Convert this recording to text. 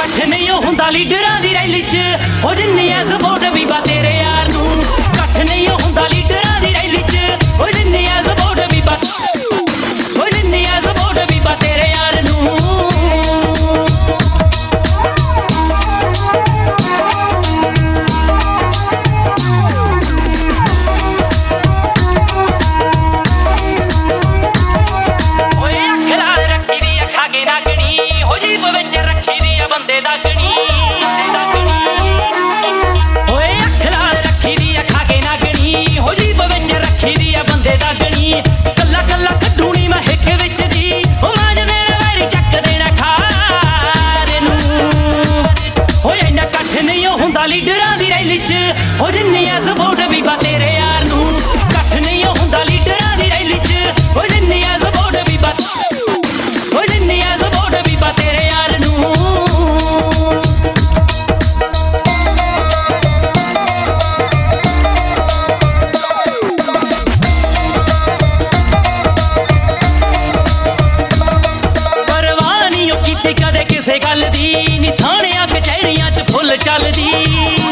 ਕੱਠ ਨਹੀਂ ਹੁੰਦਾ ਲੀਡਰਾਂ ਦੀ ਰੈਲੀ 'ਚ ਉਹ ਜਿੰਨੀ ਐ ਸਪੋਰਟ ਬੀਬਾ ਤੇਰੇ ਯਾਰ ਨੂੰ। ਕੱਠ ਨਹੀਂ ਹੁੰਦਾ ਲੀਡਰਾਂ ਦੀ ਰੈਲੀ 'ਚ ਉਹ ਜਿੰਨੀ ਐ ਸਪੋਰਟ ਬੀਬਾ, ਉਹ ਜਿੰਨੀ ਐ ਸਪੋਰਟ ਬੀਬਾ ਤੇਰੇ ਯਾਰ ਨੂੰ। ਬੰਦੇ ਦਾ ਗਣੀ, ਓਏ ਅੱਖ ਲਾਲ ਰੱਖੀ ਦੀ ਆ ਖਾ ਕੇ ਨਾ ਗਣੀ, ਹੋ ਜੀਬ ਵਿੱਚ ਰੱਖੀ ਦੀ ਆ ਬੰਦੇ ਦਾ ਗਣੀ। ਕੱਲਾ ਕੱਲਾ ਕੱਢੂ ਨੀ ਮੈਂ ਹਿੱਕ ਵਿੱਚ ਦੀ, ਉਹ ਮਾਂਜ ਦੇਣਾ ਵੈਰੀ ਚੱਕ ਦੇਣਾ ਖਾਰੇ ਨੂੰ। ਓਏ ਇੰਨਾ ਕੱਠ ਨਹੀਂ ਹੁੰਦਾ ਲੀਡਰਾਂ ਦੀ ਰੈਲੀ 'ਚ ਉਹ ਜਿੰਨੀ ਐ ਸਪੋਰਟ ਬੀਬਾ ਤੇਰੇ ਯਾਰ ਨੂੰ। ਕੱਠ ਨਹੀਂ ਹੁੰਦਾ ਲੀਡਰਾਂ ਦੀ ਰੈਲੀ 'ਚ ਉਹ ਜਿੰਨੀ ਐ ਸਪੋਰਟ ਬੀਬਾ, ਉਹ ਜਿੰਨੀ ਐ ਸਪੋਰਟ ਬੀਬਾ ਤੇਰੇ ਯਾਰ ਨੂੰ। ਕਦੇ ਕਿਸੇ ਗੱਲ ਦੀ ਨੀ ਥਾਣਿਆਂ ਕਚਹਿਰੀਆਂ 'ਚ ਫੁੱਲ ਚੱਲਦੀ।